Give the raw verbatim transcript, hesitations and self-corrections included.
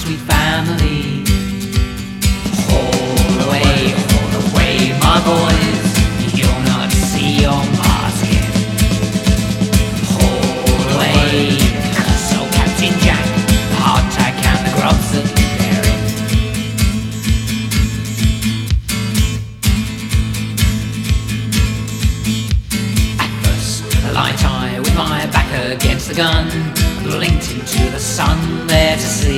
sweet family. Haul away, haul away, my boys, you'll not see your Mars again. Haul away, cuss old Captain Jack, the hardtack and the grubs that live therein. At first, a light eye with my back against the gun, blinked into the sun there to see